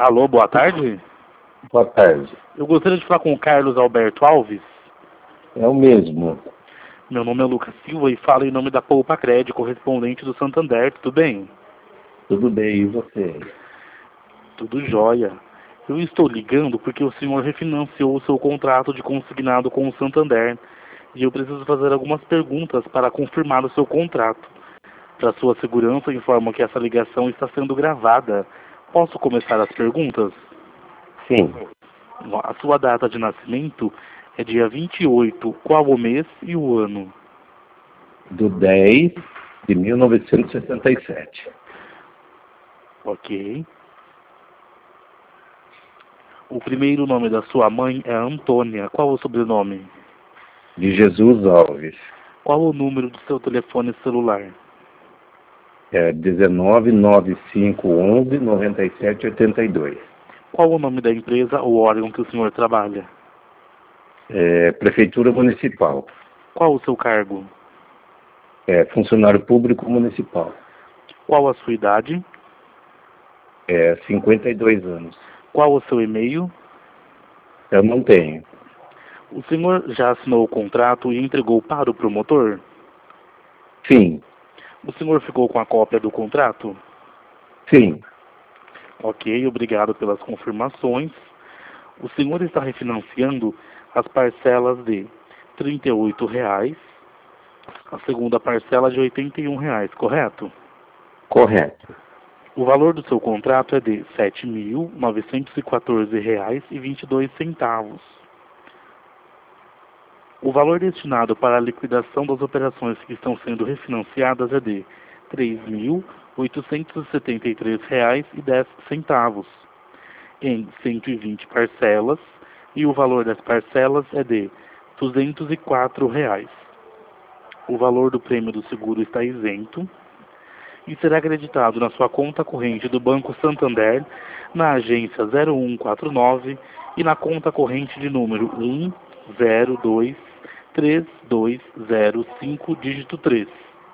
Alô, boa tarde. Boa tarde. Eu gostaria de falar com o Carlos Alberto Alves. É o mesmo. Meu nome é Lucas Silva e falo em nome da Poupa Crédito, correspondente do Santander. Tudo bem? Tudo bem, e você? Tudo jóia. Eu estou ligando porque o senhor refinanciou o seu contrato de consignado com o Santander e eu preciso fazer algumas perguntas para confirmar o seu contrato. Para sua segurança, informo que essa ligação está sendo gravada. Posso começar as perguntas? Sim, A sua data de nascimento é dia 28. Qual o mês e o ano? do 10 de 1967. Ok. O primeiro nome da sua mãe é Antônia. Qual o sobrenome? De Jesus Alves. Qual o número do seu telefone celular? É 1995119782. Qual o nome da empresa ou órgão que o senhor trabalha? É Prefeitura Municipal. Qual o seu cargo? É funcionário público municipal. Qual a sua idade? É 52 anos. Qual o seu e-mail? Eu não tenho. O senhor já assinou o contrato e entregou para o promotor? Sim, O senhor ficou com a cópia do contrato? sim, Ok, obrigado pelas confirmações. O senhor está refinanciando as parcelas de R$ 38, a segunda parcela de R$ 81, correto? correto. O valor do seu contrato é de R$ 7.914,22. O valor destinado para a liquidação das operações que estão sendo refinanciadas é de R$ 3.873,10 em 120 parcelas e o valor das parcelas é de R$ 204. O valor do prêmio do seguro está isento e será acreditado na sua conta corrente do Banco Santander, na agência 0149 e na conta corrente de número 1023205, dígito 3.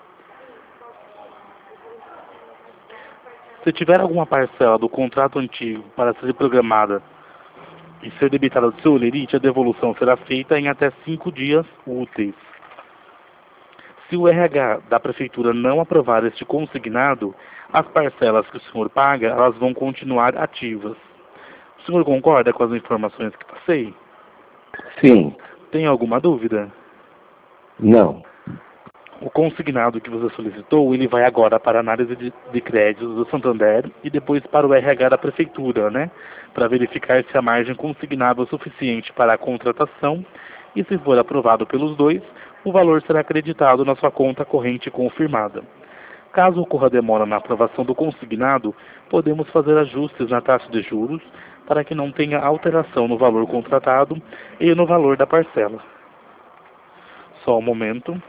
Se tiver alguma parcela do contrato antigo para ser programada e ser debitada do seu holerite, a devolução será feita em até 5 dias úteis. Se o RH da Prefeitura não aprovar este consignado, as parcelas que o senhor paga, elas vão continuar ativas. O senhor concorda com as informações que passei? Sim, Tem alguma dúvida? não. O consignado que você solicitou, ele vai agora para a análise de créditos do Santander e depois para o RH da Prefeitura, né? Para verificar se a margem consignável é suficiente para a contratação e, se for aprovado pelos dois, o valor será acreditado na sua conta corrente confirmada. Caso ocorra demora na aprovação do consignado, podemos fazer ajustes na taxa de juros para que não tenha alteração no valor contratado e no valor da parcela. Só um momento.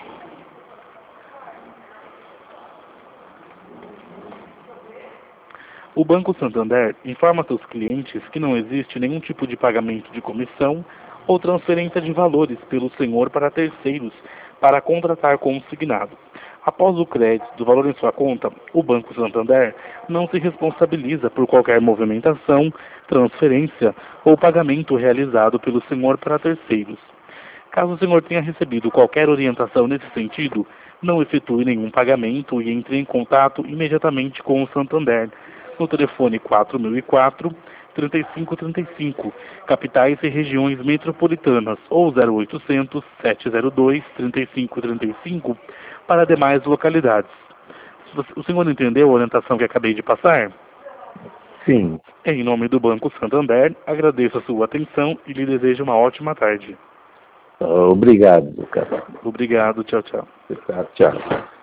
O Banco Santander informa seus clientes que não existe nenhum tipo de pagamento de comissão ou transferência de valores pelo senhor para terceiros para contratar consignado. Após o crédito do valor em sua conta, o Banco Santander não se responsabiliza por qualquer movimentação, transferência ou pagamento realizado pelo senhor para terceiros. Caso o senhor tenha recebido qualquer orientação nesse sentido, não efetue nenhum pagamento e entre em contato imediatamente com o Santander no telefone 4004-3535, capitais e regiões metropolitanas, ou 0800-702-3535 para demais localidades. O senhor entendeu a orientação que acabei de passar? Sim. Em nome do Banco Santander, agradeço a sua atenção e lhe desejo uma ótima tarde. Obrigado, Lucas. Obrigado, tchau, tchau. Tchau.